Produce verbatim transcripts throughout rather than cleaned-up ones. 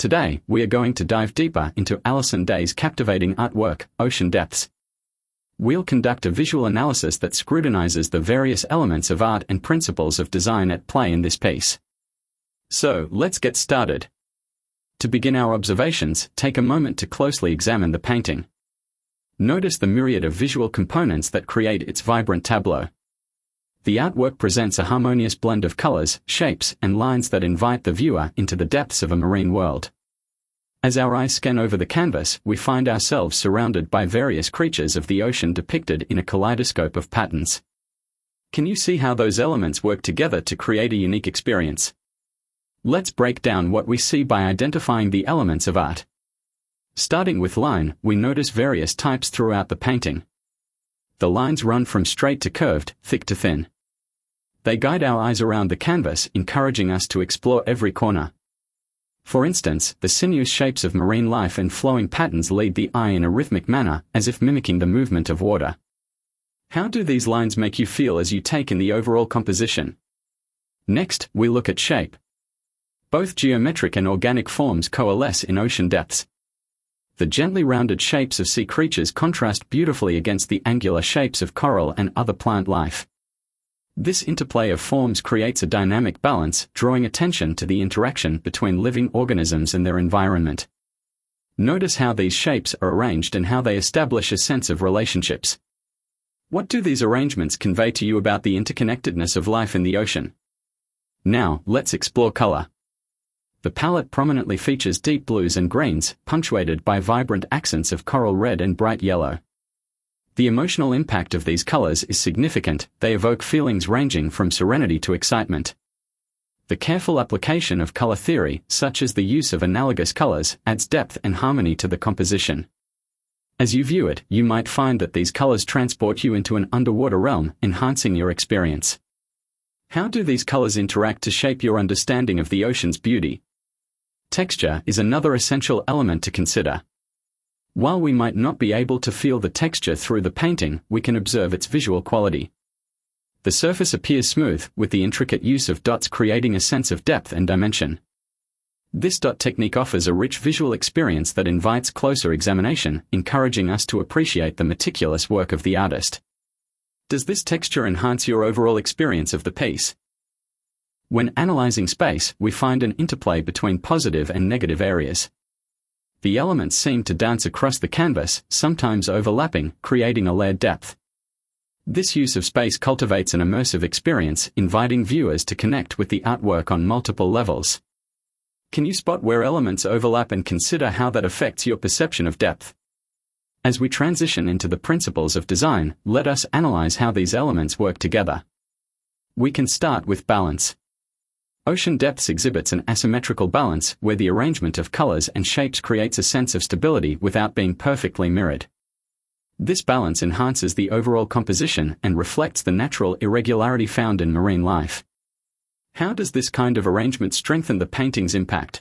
Today, we are going to dive deeper into Alison Day's captivating artwork, Ocean Depths. We'll conduct a visual analysis that scrutinizes the various elements of art and principles of design at play in this piece. So, let's get started. To begin our observations, take a moment to closely examine the painting. Notice the myriad of visual components that create its vibrant tableau. The artwork presents a harmonious blend of colors, shapes, and lines that invite the viewer into the depths of a marine world. As our eyes scan over the canvas, we find ourselves surrounded by various creatures of the ocean depicted in a kaleidoscope of patterns. Can you see how those elements work together to create a unique experience? Let's break down what we see by identifying the elements of art. Starting with line, we notice various types throughout the painting. The lines run from straight to curved, thick to thin. They guide our eyes around the canvas, encouraging us to explore every corner. For instance, the sinuous shapes of marine life and flowing patterns lead the eye in a rhythmic manner, as if mimicking the movement of water. How do these lines make you feel as you take in the overall composition? Next, we look at shape. Both geometric and organic forms coalesce in Ocean Depths. The gently rounded shapes of sea creatures contrast beautifully against the angular shapes of coral and other plant life. This interplay of forms creates a dynamic balance, drawing attention to the interaction between living organisms and their environment. Notice how these shapes are arranged and how they establish a sense of relationships. What do these arrangements convey to you about the interconnectedness of life in the ocean? Now, let's explore color. The palette prominently features deep blues and greens, punctuated by vibrant accents of coral red and bright yellow. The emotional impact of these colors is significant. They evoke feelings ranging from serenity to excitement. The careful application of color theory, such as the use of analogous colors, adds depth and harmony to the composition. As you view it, you might find that these colors transport you into an underwater realm, enhancing your experience. How do these colors interact to shape your understanding of the ocean's beauty? Texture is another essential element to consider. While we might not be able to feel the texture through the painting, we can observe its visual quality. The surface appears smooth, with the intricate use of dots creating a sense of depth and dimension. This dot technique offers a rich visual experience that invites closer examination, encouraging us to appreciate the meticulous work of the artist. Does this texture enhance your overall experience of the piece? When analyzing space, we find an interplay between positive and negative areas. The elements seem to dance across the canvas, sometimes overlapping, creating a layered depth. This use of space cultivates an immersive experience, inviting viewers to connect with the artwork on multiple levels. Can you spot where elements overlap and consider how that affects your perception of depth? As we transition into the principles of design, let us analyze how these elements work together. We can start with balance. Ocean Depths exhibits an asymmetrical balance where the arrangement of colors and shapes creates a sense of stability without being perfectly mirrored. This balance enhances the overall composition and reflects the natural irregularity found in marine life. How does this kind of arrangement strengthen the painting's impact?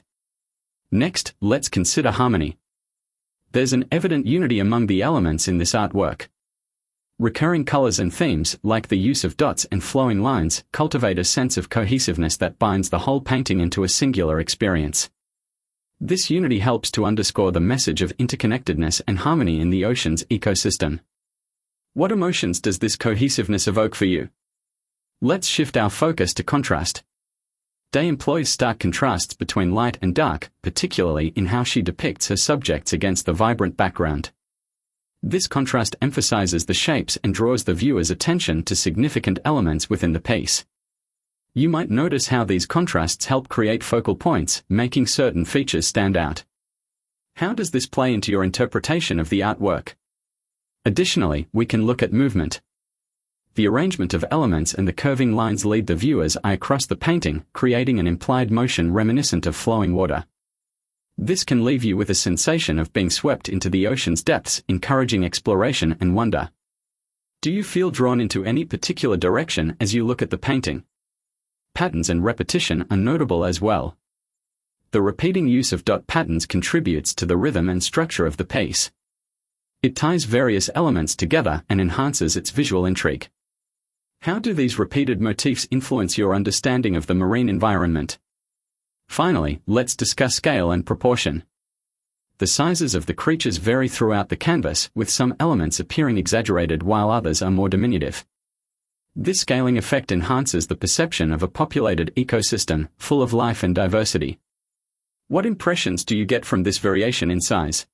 Next, let's consider harmony. There's an evident unity among the elements in this artwork. Recurring colors and themes, like the use of dots and flowing lines, cultivate a sense of cohesiveness that binds the whole painting into a singular experience. This unity helps to underscore the message of interconnectedness and harmony in the ocean's ecosystem. What emotions does this cohesiveness evoke for you? Let's shift our focus to contrast. Day employs stark contrasts between light and dark, particularly in how she depicts her subjects against the vibrant background. This contrast emphasizes the shapes and draws the viewer's attention to significant elements within the piece. You might notice how these contrasts help create focal points, making certain features stand out. How does this play into your interpretation of the artwork? Additionally, we can look at movement. The arrangement of elements and the curving lines lead the viewer's eye across the painting, creating an implied motion reminiscent of flowing water. This can leave you with a sensation of being swept into the ocean's depths, encouraging exploration and wonder. Do you feel drawn into any particular direction as you look at the painting? Patterns and repetition are notable as well. The repeating use of dot patterns contributes to the rhythm and structure of the piece. It ties various elements together and enhances its visual intrigue. How do these repeated motifs influence your understanding of the marine environment? Finally, let's discuss scale and proportion. The sizes of the creatures vary throughout the canvas, with some elements appearing exaggerated while others are more diminutive. This scaling effect enhances the perception of a populated ecosystem, full of life and diversity. What impressions do you get from this variation in size?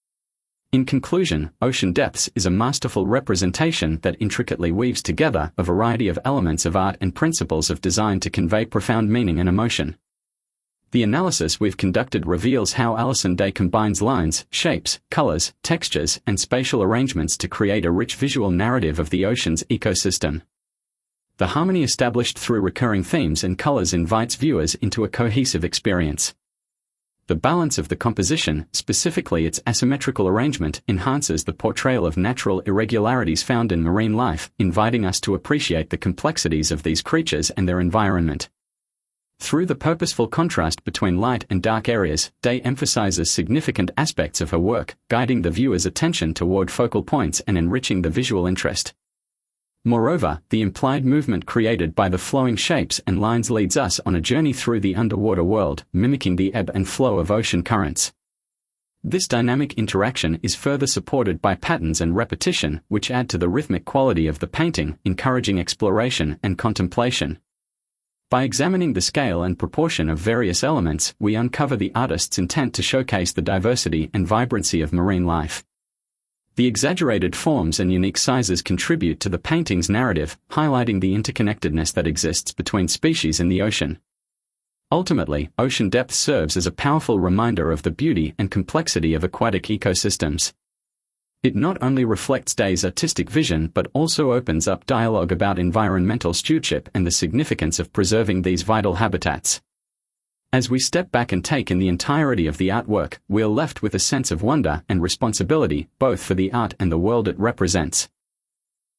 In conclusion, Ocean Depths is a masterful representation that intricately weaves together a variety of elements of art and principles of design to convey profound meaning and emotion. The analysis we've conducted reveals how Alison Day combines lines, shapes, colors, textures, and spatial arrangements to create a rich visual narrative of the ocean's ecosystem. The harmony established through recurring themes and colors invites viewers into a cohesive experience. The balance of the composition, specifically its asymmetrical arrangement, enhances the portrayal of natural irregularities found in marine life, inviting us to appreciate the complexities of these creatures and their environment. Through the purposeful contrast between light and dark areas, Day emphasizes significant aspects of her work, guiding the viewer's attention toward focal points and enriching the visual interest. Moreover, the implied movement created by the flowing shapes and lines leads us on a journey through the underwater world, mimicking the ebb and flow of ocean currents. This dynamic interaction is further supported by patterns and repetition, which add to the rhythmic quality of the painting, encouraging exploration and contemplation. By examining the scale and proportion of various elements, we uncover the artist's intent to showcase the diversity and vibrancy of marine life. The exaggerated forms and unique sizes contribute to the painting's narrative, highlighting the interconnectedness that exists between species in the ocean. Ultimately, Ocean Depths serves as a powerful reminder of the beauty and complexity of aquatic ecosystems. It not only reflects Day's artistic vision but also opens up dialogue about environmental stewardship and the significance of preserving these vital habitats. As we step back and take in the entirety of the artwork, we are left with a sense of wonder and responsibility, both for the art and the world it represents.